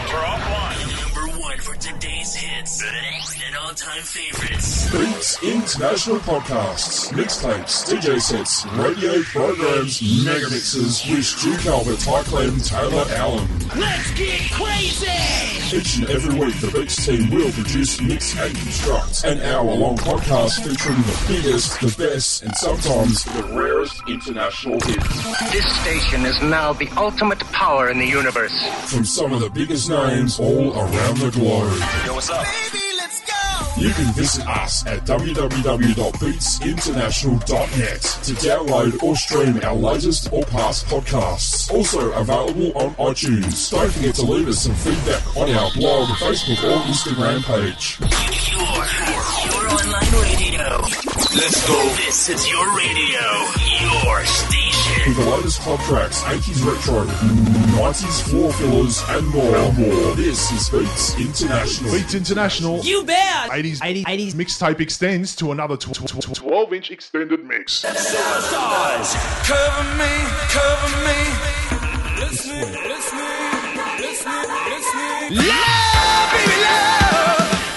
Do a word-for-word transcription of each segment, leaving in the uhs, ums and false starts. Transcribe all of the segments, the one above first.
or offline. Number one for today's hits and all-time favorites. Beats International Podcasts, mixtapes, D J sets, radio programs, mega mixes with Stu Calvert, Ty Clem, Taylor Allen. Let's get crazy! Each and every week, the Beats team will produce, mix and construct an hour-long podcast featuring the biggest, the best, and sometimes the rarest international hits. This station is now the ultimate power in the universe. From some of the biggest names all around the globe. Yo, what's up? Baby, let's go! You can visit us at w w w dot beats international dot net to download or stream our latest or past podcasts. Also available on iTunes. Don't forget to leave us some feedback on our blog, Facebook or Instagram page. Your, your online radio. Let's go. This is your radio. Your station. With the latest club tracks, eighties retro, nineties floor fillers, and more. And more. This is Beats International. Beats International. You bet! eighties, eighties, eighties mixtape extends to another twelve inch extended mix. Superstars! Cover me, cover me. Listen, listen, listen, listen. Love, baby, love!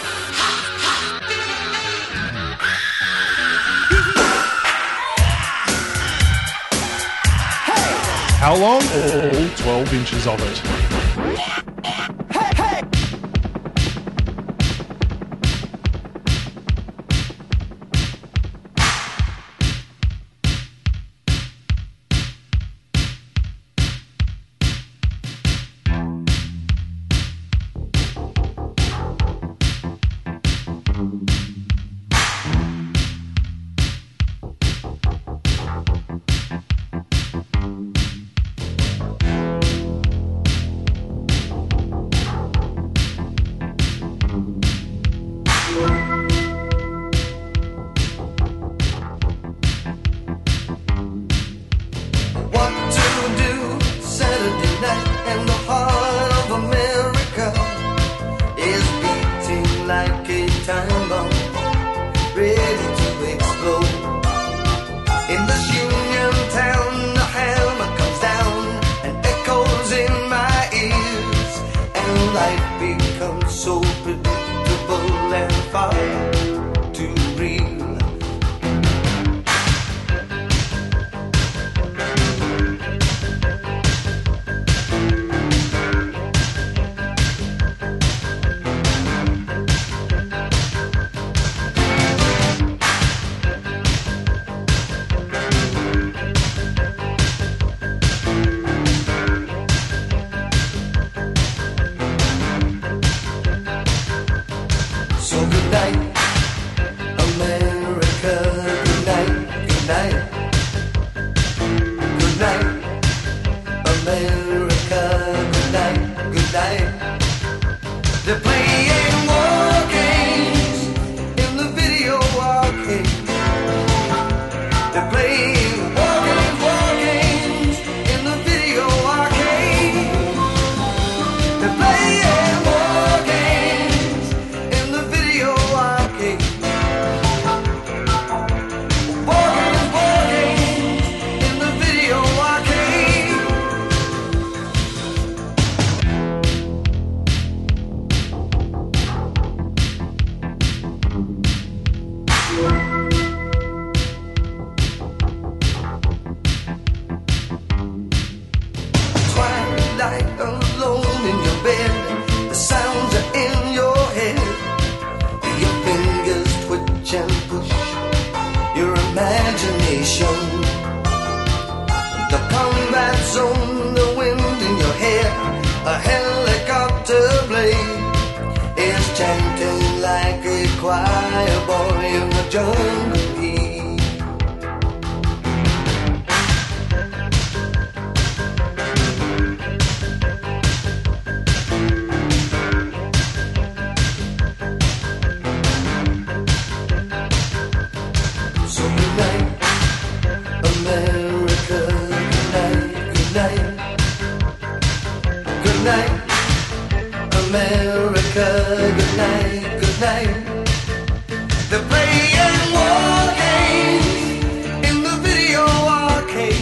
How long? All twelve inches of it.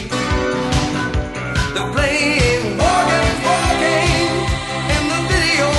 They're playing war games, war games in the video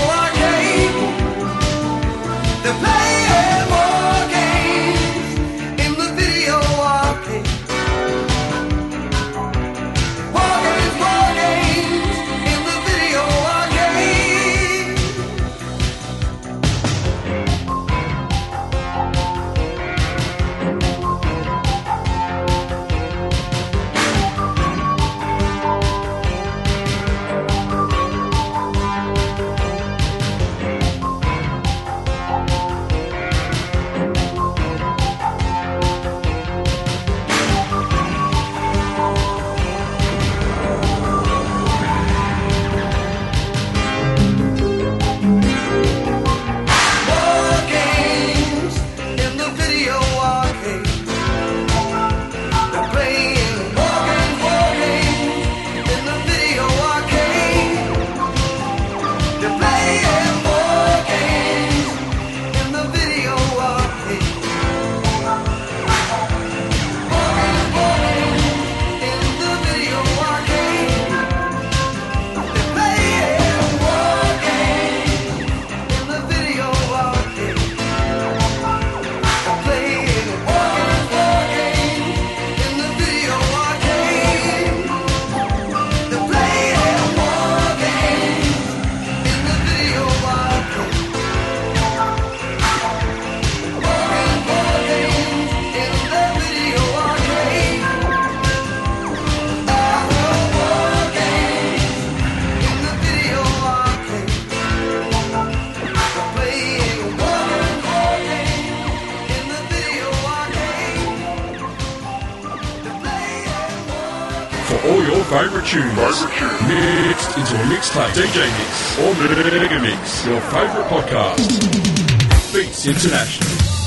favourite tunes, mixed into a mixtape, D J mix, or mega mix. Your favourite podcast, Beats International.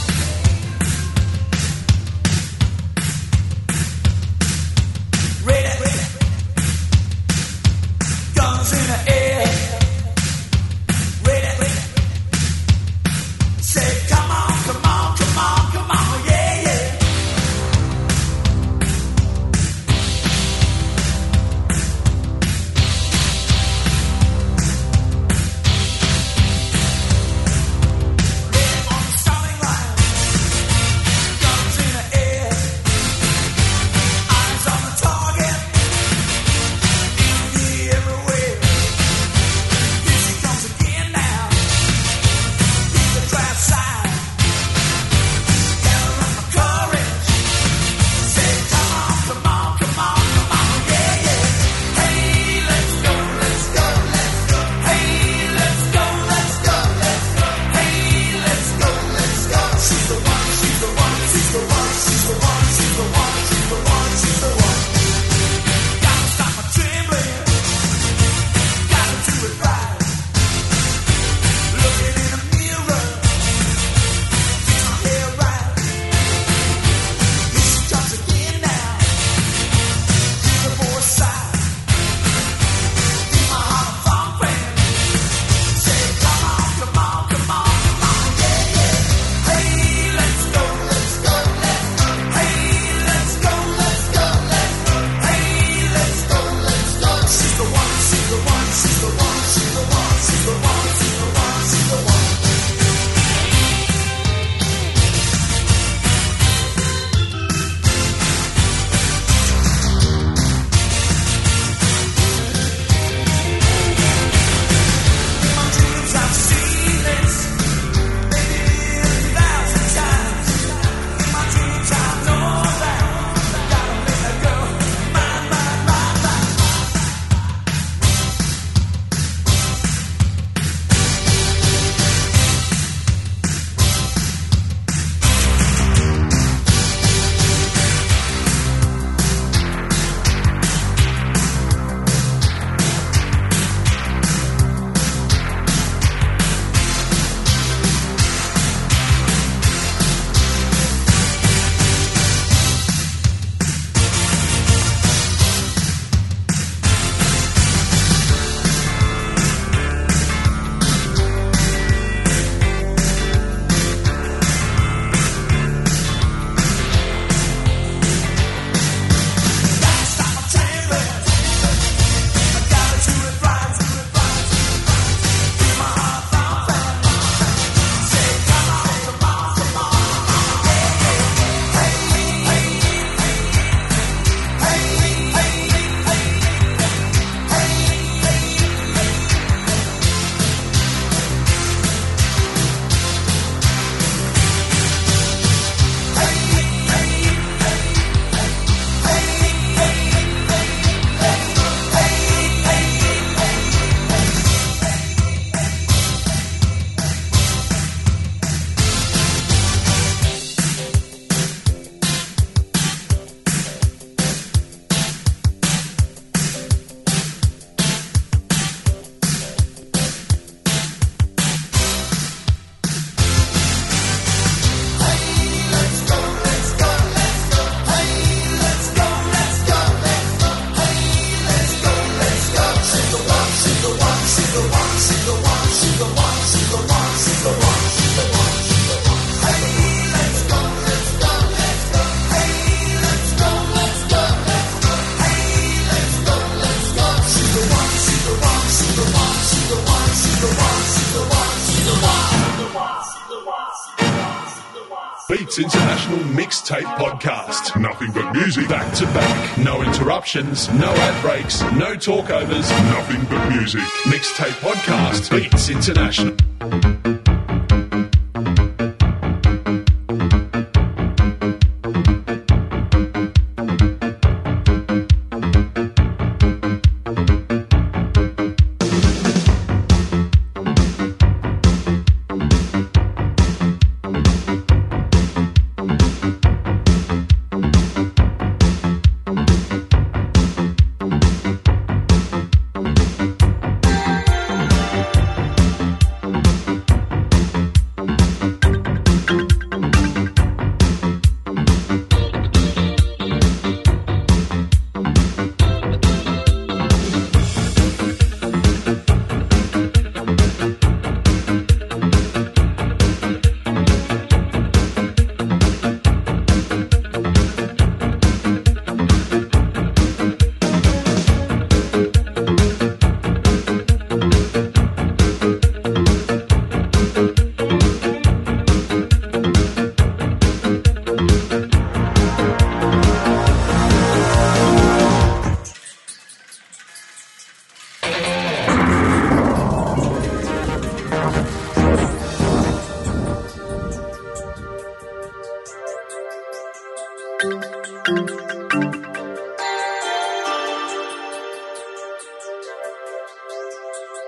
Beats International Mixtape Podcast. Nothing but music back to back. No interruptions, no ad breaks, no talkovers, nothing but music. Mixtape Podcast. Beats International.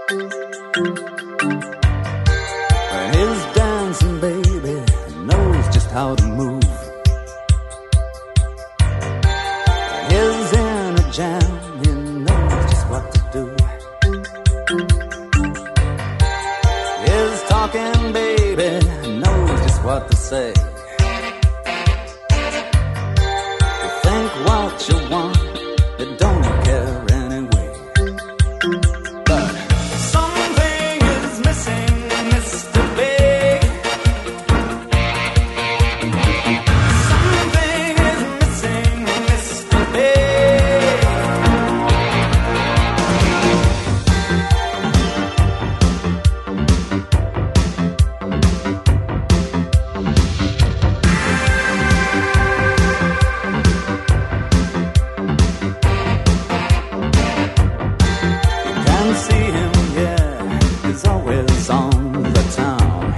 His dancing baby knows just how to move. He's in a jam, he knows just what to do. His talking baby knows just what to say. You think what you want, you don't care anyway. But something is missing, Mister Big. Something is missing, Mister Big. You can see him, yeah, he's always on the town.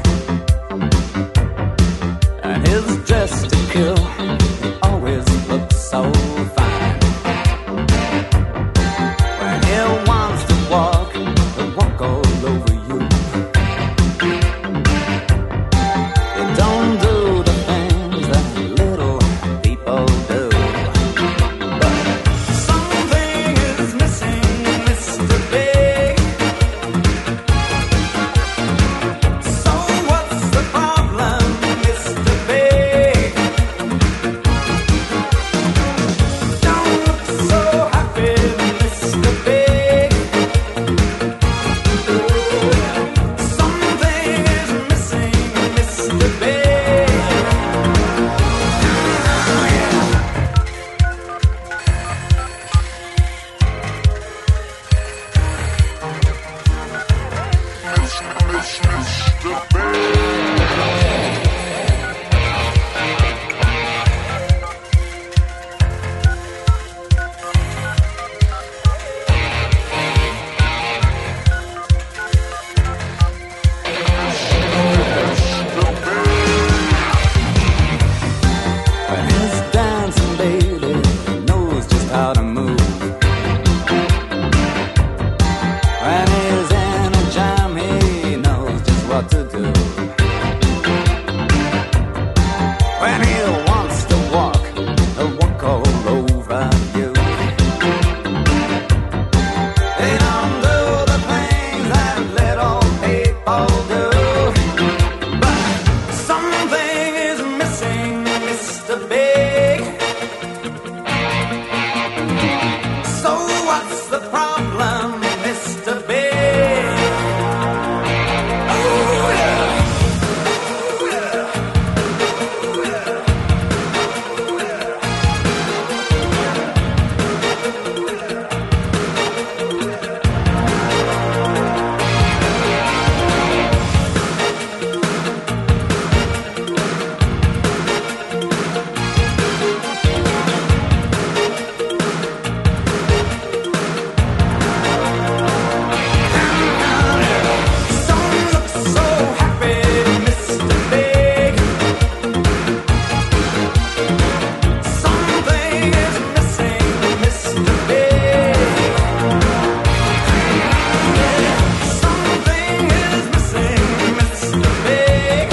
And his dress to kill, he always looks so fine. When he wants to walk, he'll walk all over you. He don't do the things that little people do. But something is missing, Mister Big. So what's the problem, Mister Big? Don't look so happy, Mister Big. Something is missing, Mister Big. When his dancing baby knows just how to move. When he's in a jam, he knows just what to do. When he wants to walk, he'll walk all over you. They don't do the things that little people do. But something is missing, Mister Big. So what's the problem, Mister Big? Oh yeah. Oh yeah. Oh yeah. Don't look so happy, Mister Big. Something is missing, Mister Big. Something is missing, Mister Big.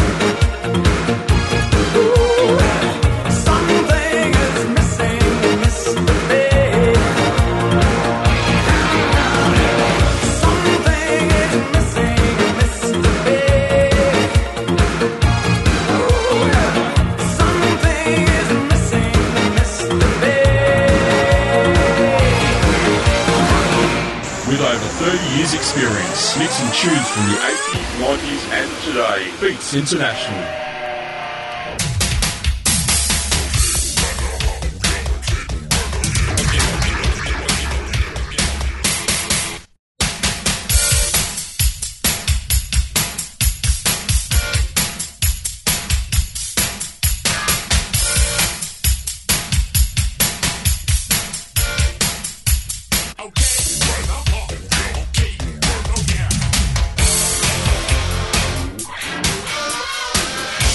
Ooh, something is missing, Mister Big. Something is missing, Mister Big. Ooh, something is missing, Mister Big. With over thirty years experience, mixing tunes from the eighties, nineties and today, Beats International. Okay.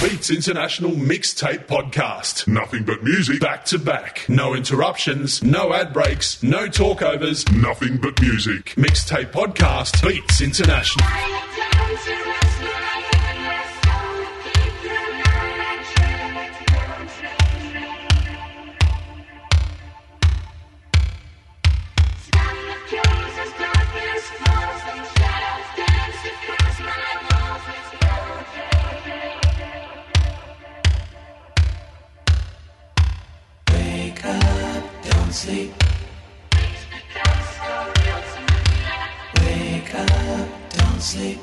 Beats International Mixtape Podcast. Nothing but music back to back. No interruptions, no ad breaks, no talkovers. Nothing but music. Mixtape Podcast. Beats International. Sleep. Wake up, don't sleep.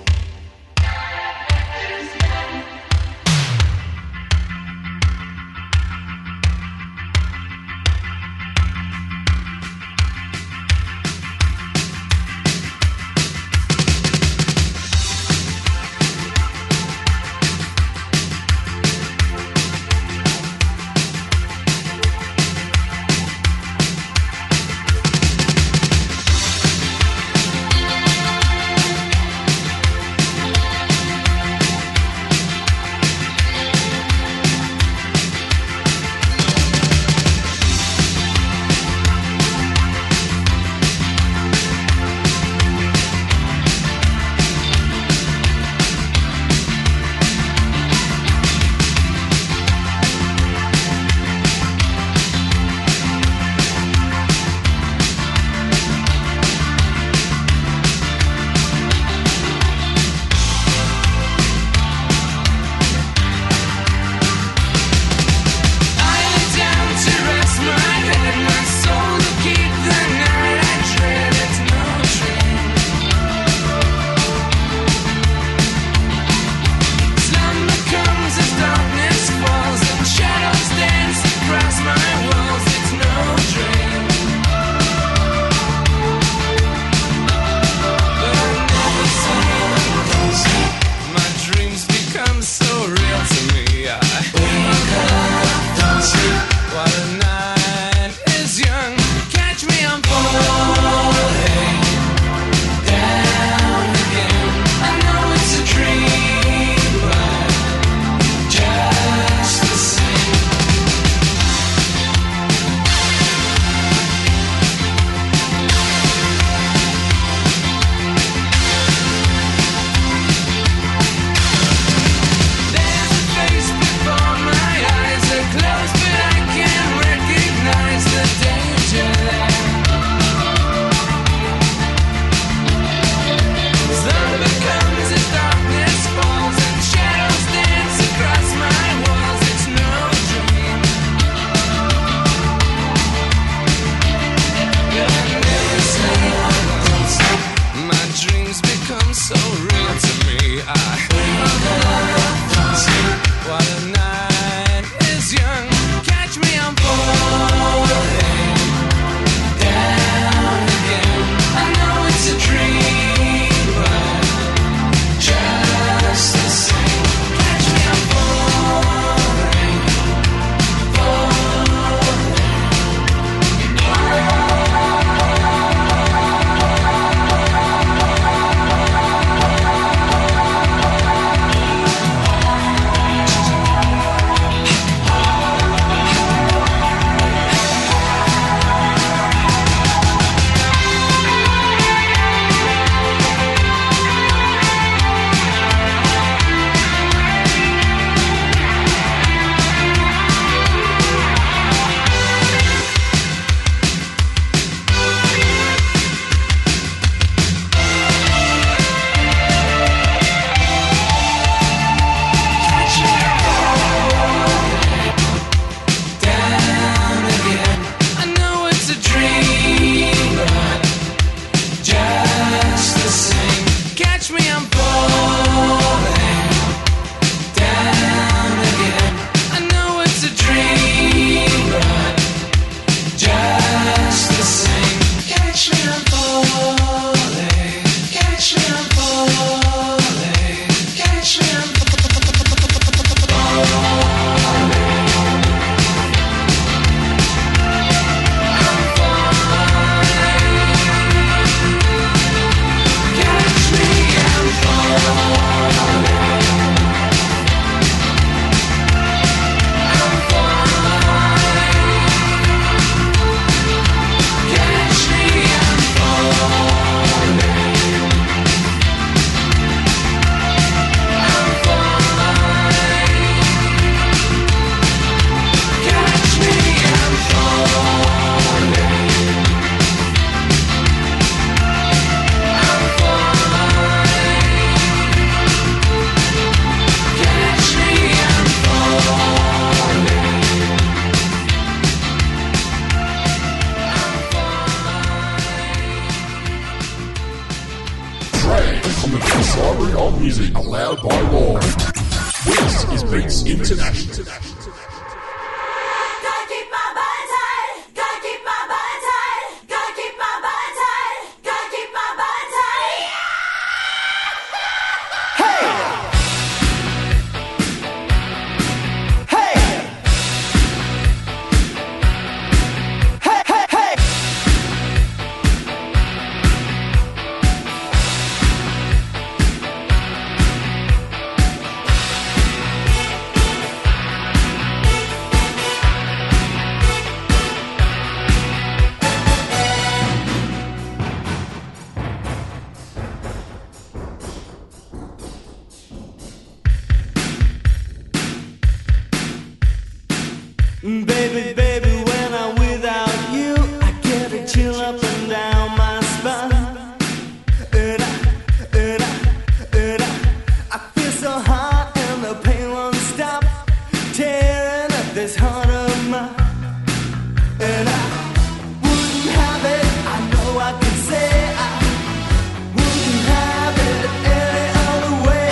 music allowed by law. This is Beats International. Baby, baby, when I'm without you, I get a chill up and down my spine. And I, and I, and I, I feel so hot and the pain won't stop tearing at this heart of mine. And I wouldn't have it, I know I can say I wouldn't have it any other way.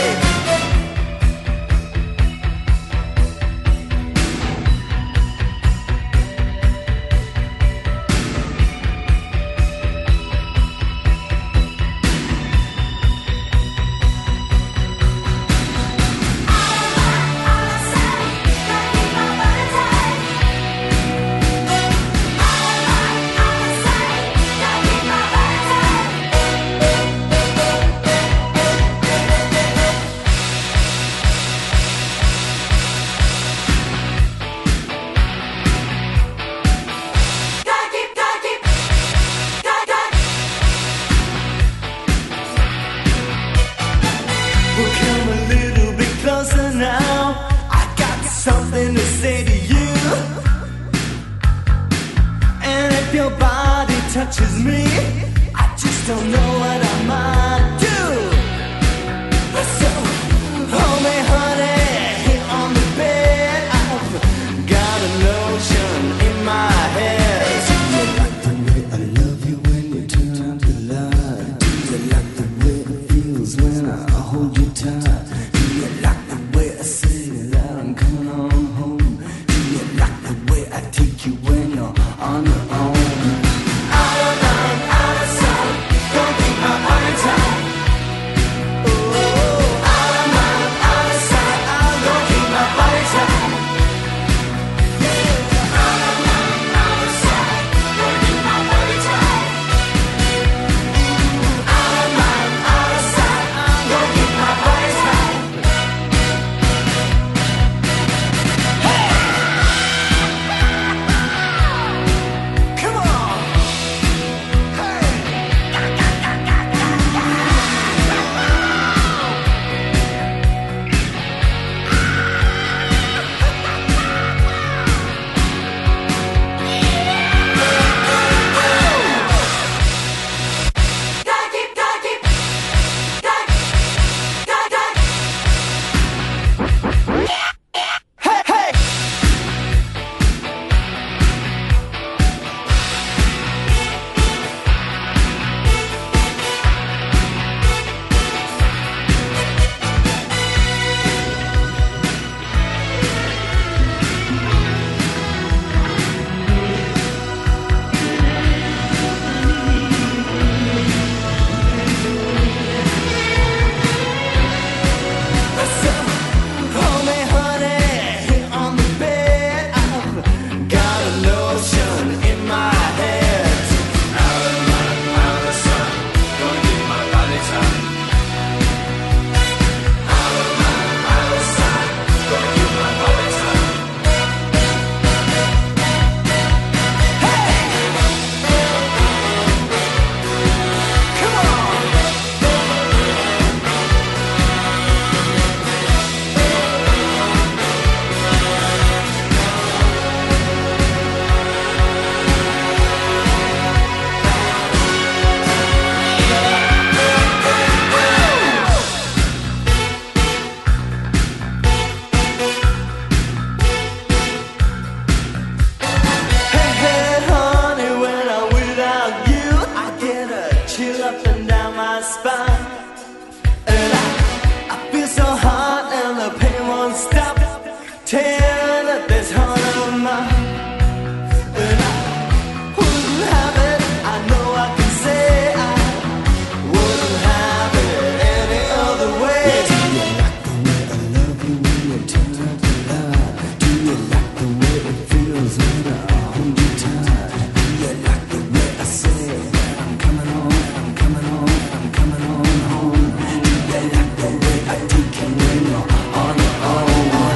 Something to say to you, and if your body touches me, I just don't know what I might do. So hold me, honey, here on the bed. I've got a notion in my head. Do you like the way I love you when you turn to light? Do you like the way it feels when I hold you tight? Do you like the way I say that I'm coming on home? Do you like the way I take you when you're on your own? Out of mind, out of sight, don't keep my body tight. Oh, out of mind, out of sight, don't keep my body tight. Yeah, out of mind, out of sight, don't keep my body tight. Out of mind, out of sight, don't keep my body tight. tear at this heart of mine. And I wouldn't have it, I know I can say I wouldn't have it any other way. Do you like the way I love you when you turn up the light? Do you like the way it feels when I hold you tight? Do you like the way I say I'm coming home, I'm coming home, I'm coming on home? Do you like the way I take you when you're on your own?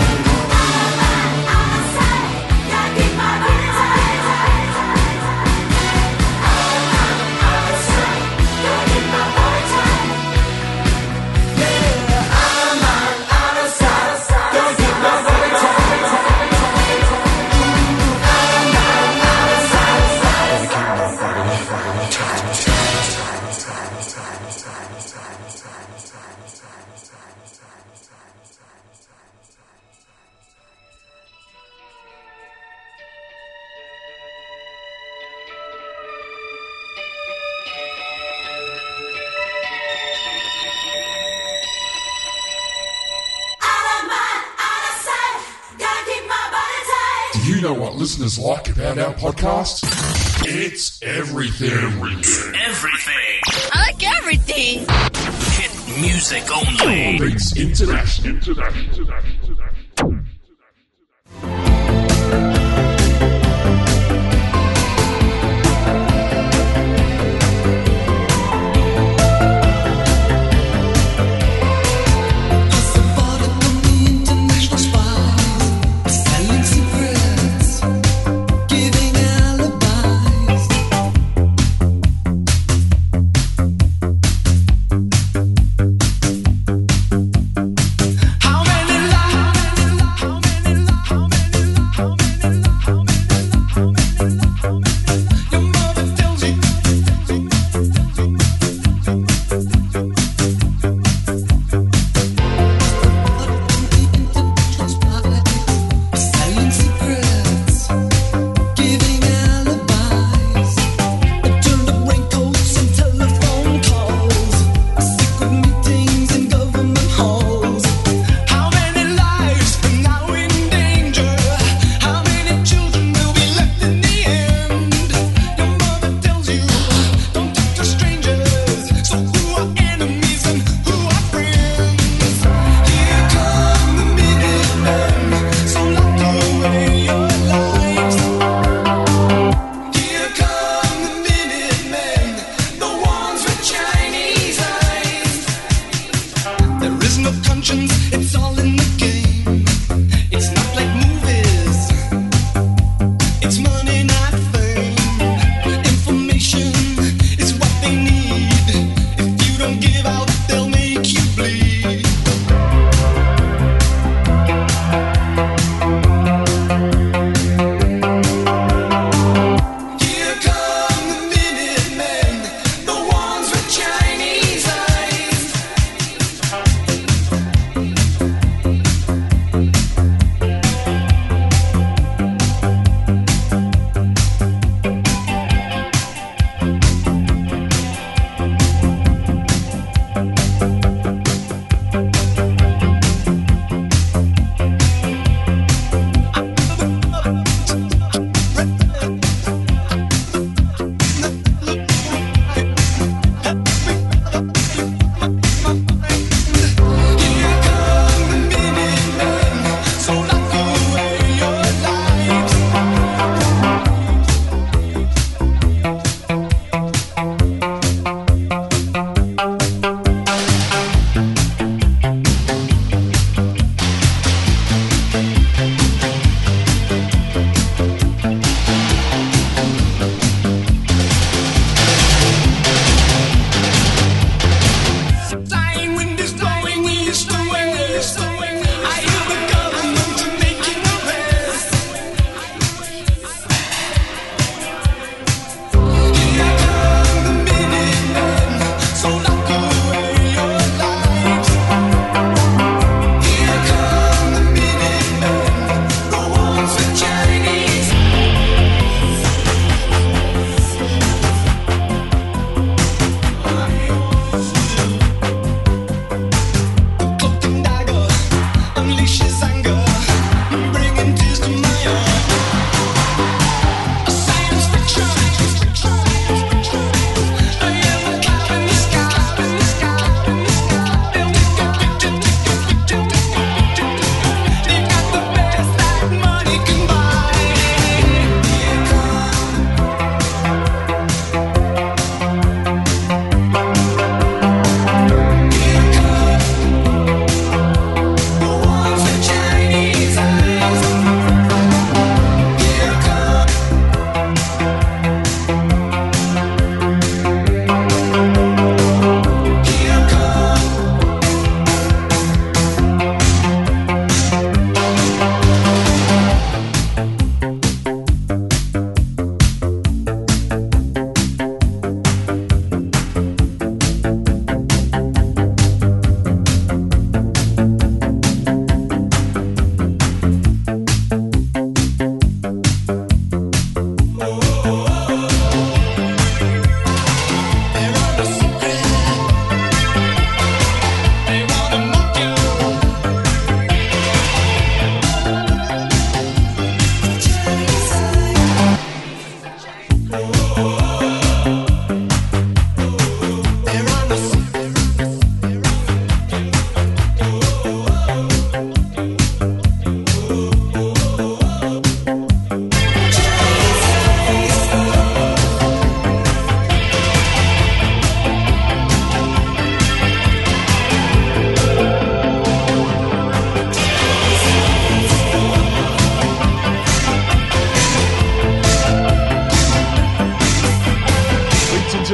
Do you know what listeners like about our podcast? It's everything. Everything. Everything. I like everything. Hit music only. Beats International. International.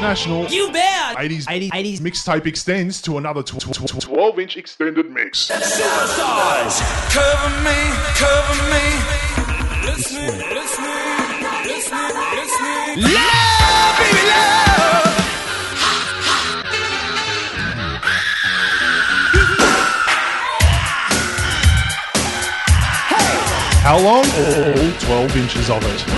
International You bet! eighties, eighties, eighties mixtape extends to another tw- tw- tw- twelve inch extended mix. superstars! Cover me, cover me. Listen, listen, listen, listen. Love, baby, love! How long? All twelve inches of it.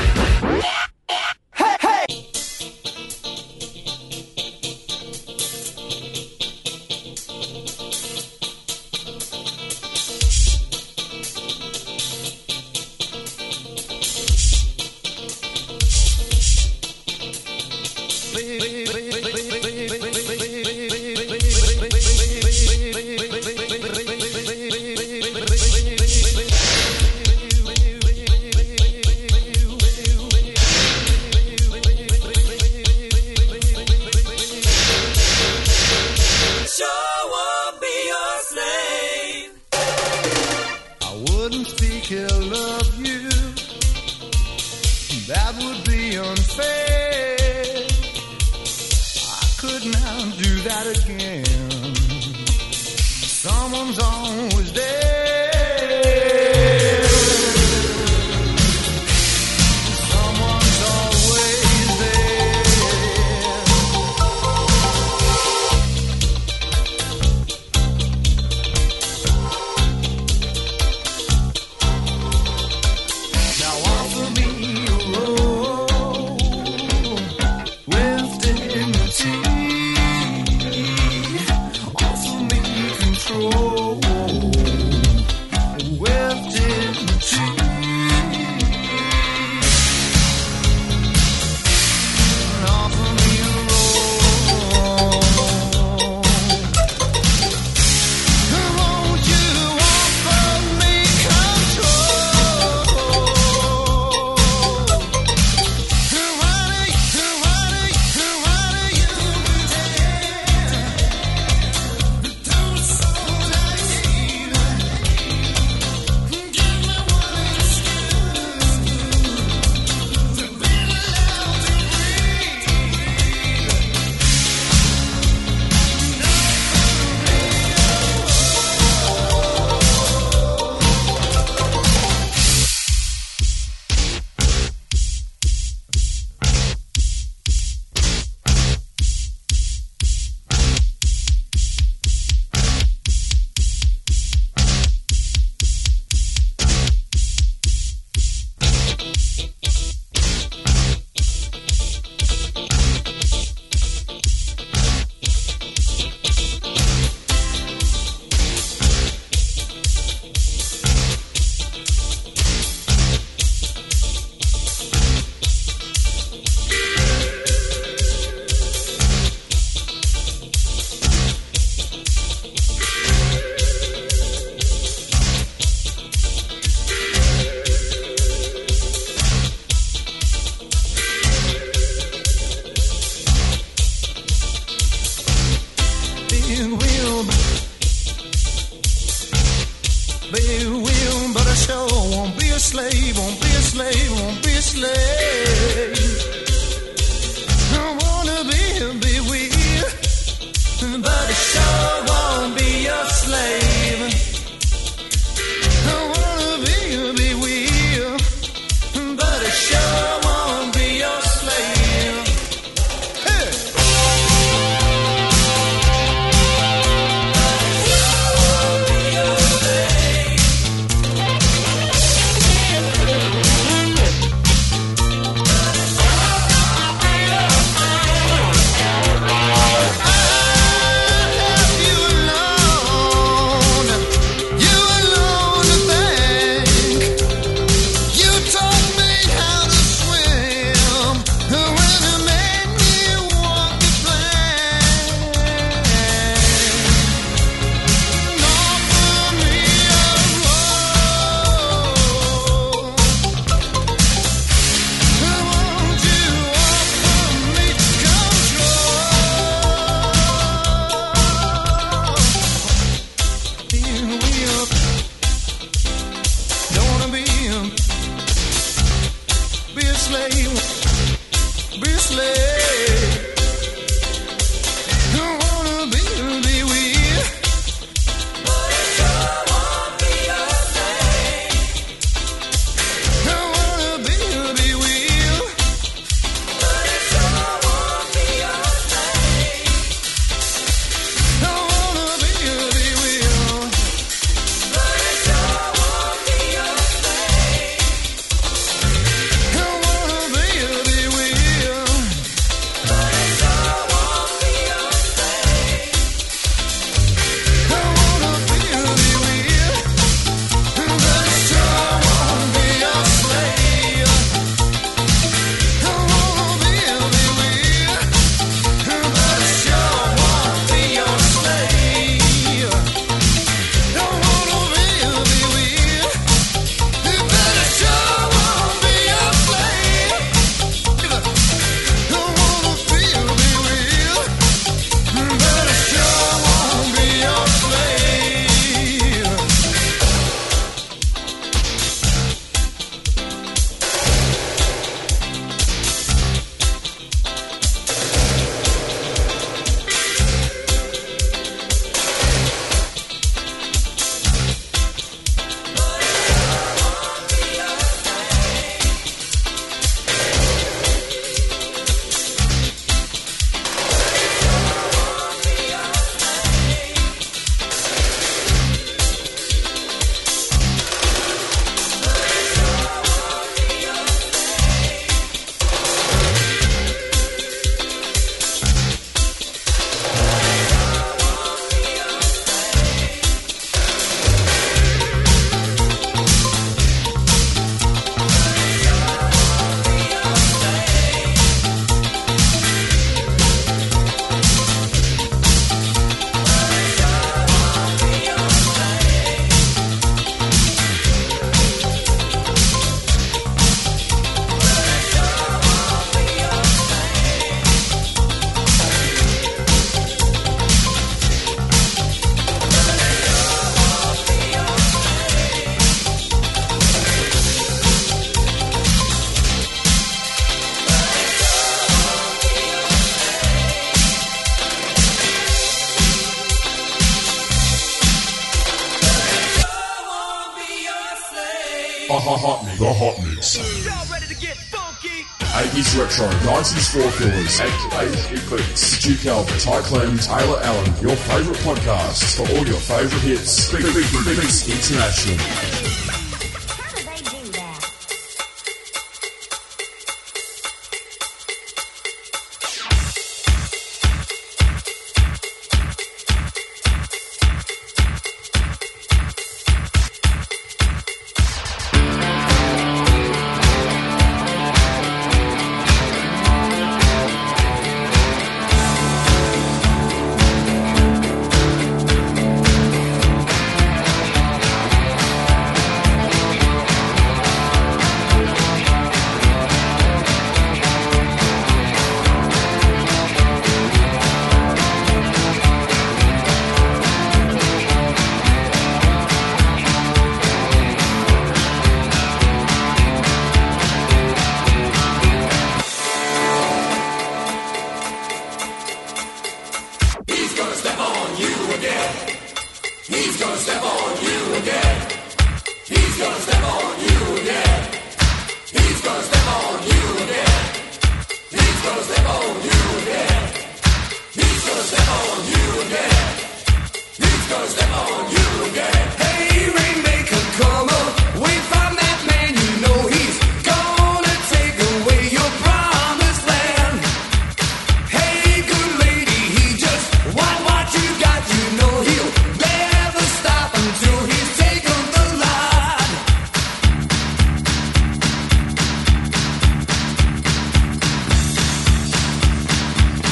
Ha ha hot mix. The hot mix. Y'all ready to get funky? eighties retro, nineties floor fillers, and today's eclipse. Duke Albert, Ty Clem, Taylor Allen, your favourite podcast for all your favourite hits. Big, big, big, big, Beats International. How do they do that?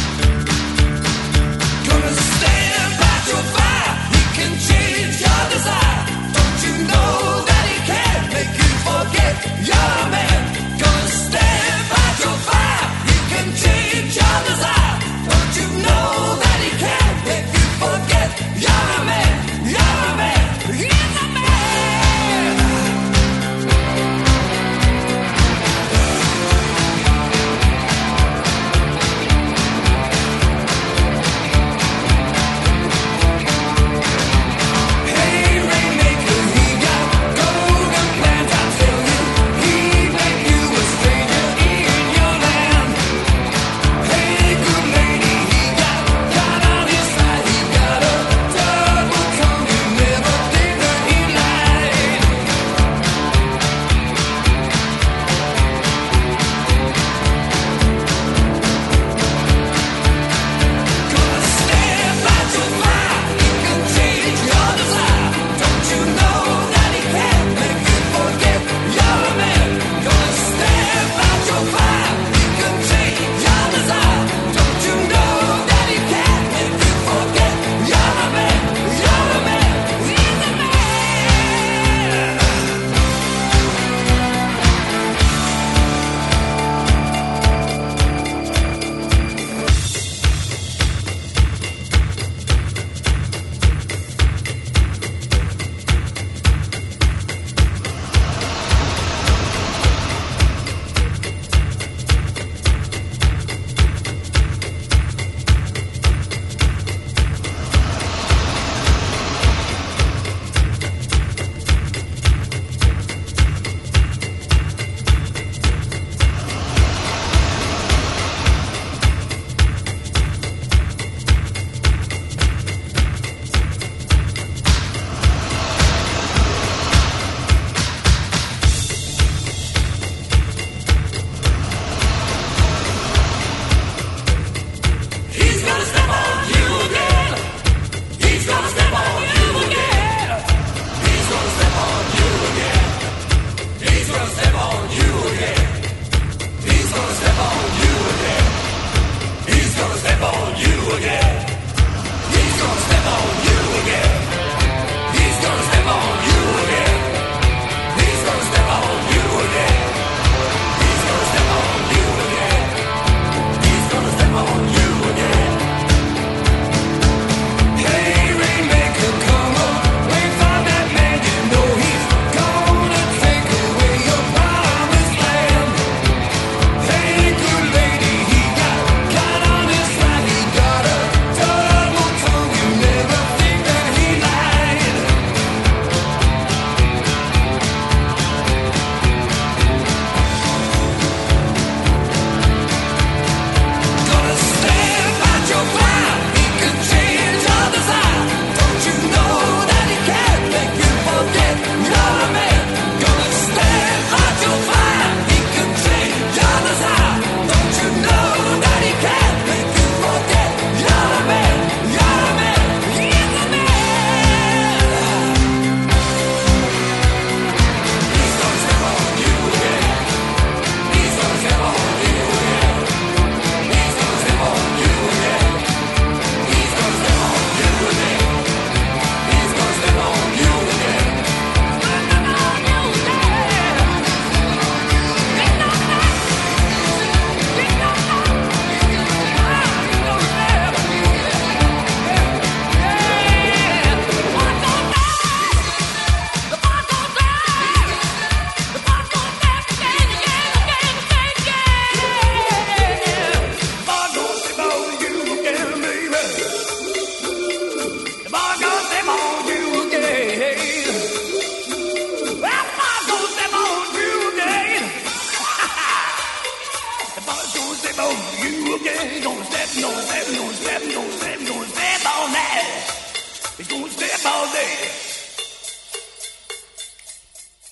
Gonna stand by your fire. He can change your desire.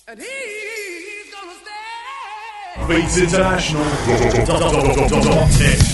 And he's gonna stay. Beats International. Dot net.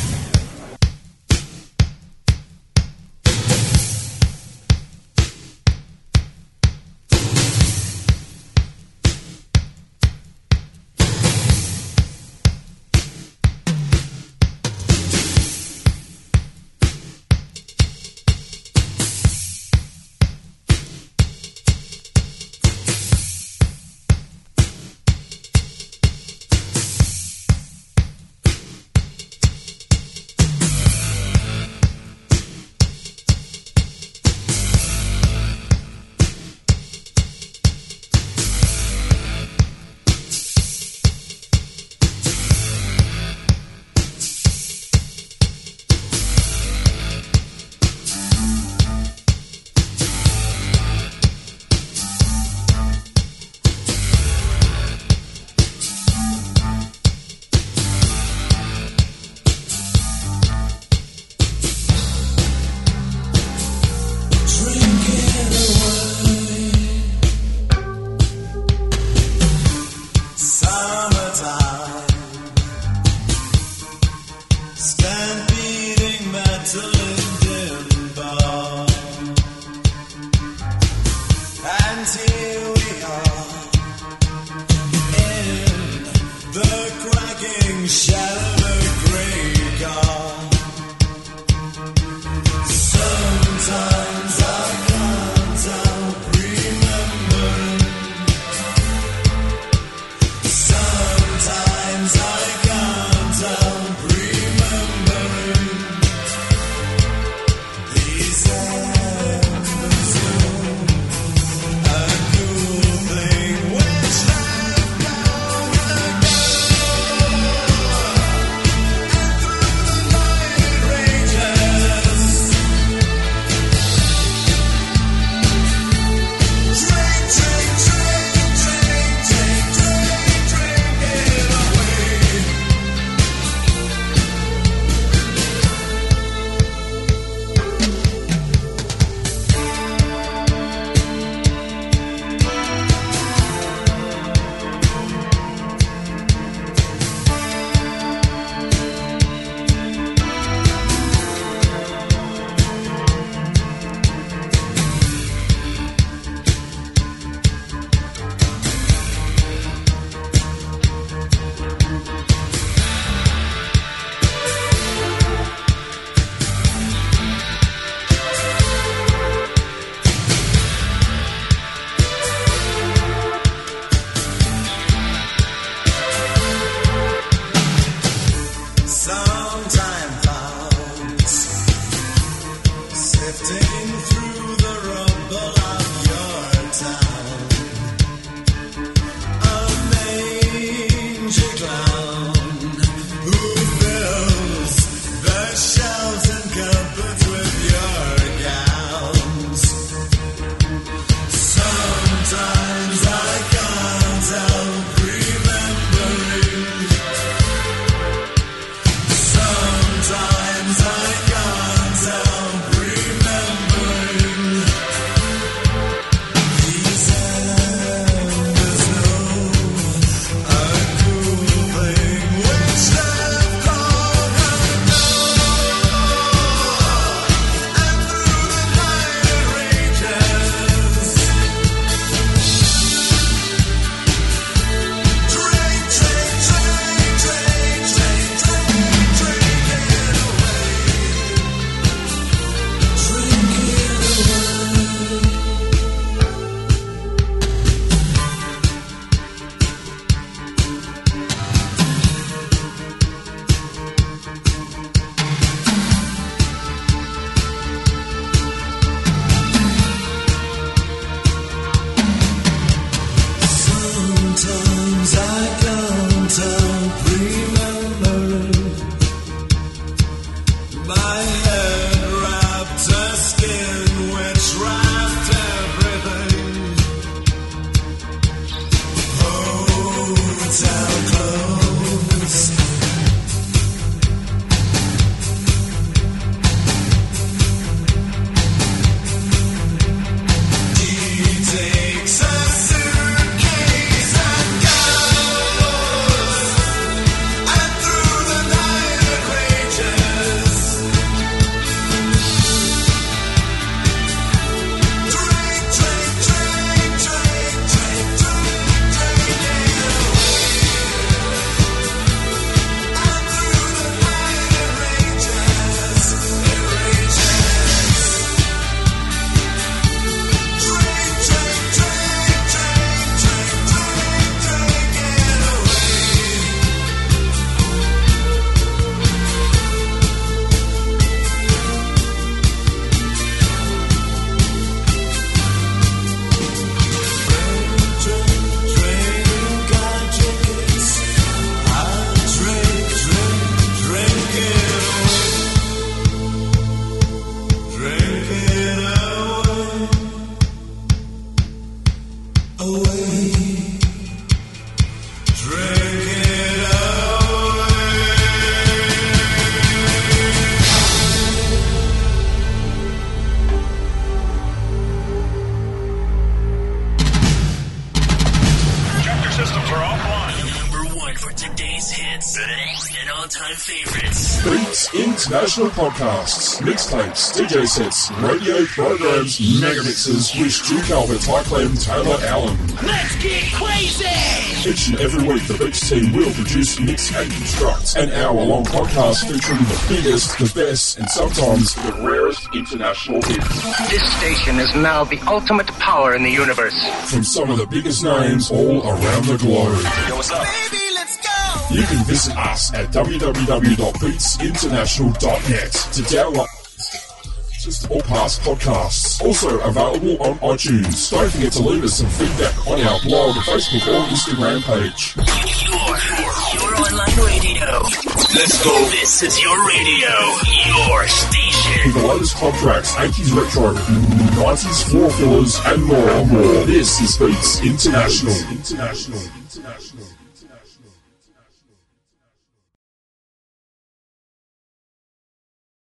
Systems are offline. Number one for today's hits and all-time favorites. Beats International Podcasts, mixtapes, D J sets, radio programs, mega mixes with Stu Calvert, Ty Clem, Taylor Allen. Let's get crazy! Each and every week, the Beats team will produce, mix and construct an hour-long podcast featuring the biggest, the best, and sometimes the rarest international hits. This station is now the ultimate power in the universe. From some of the biggest names all around the globe. Yo, what's up? Baby, let's go! You can visit us at w w w dot beats international dot net to download just all past podcasts. Also available on iTunes. Don't forget to leave us some feedback on our blog, Facebook, or Instagram page. Your, your online radio. Let's go. This is your radio. Your station. With the latest club tracks, eighties retro, nineties floor fillers, and more and more. This is Beats International. International. International. International.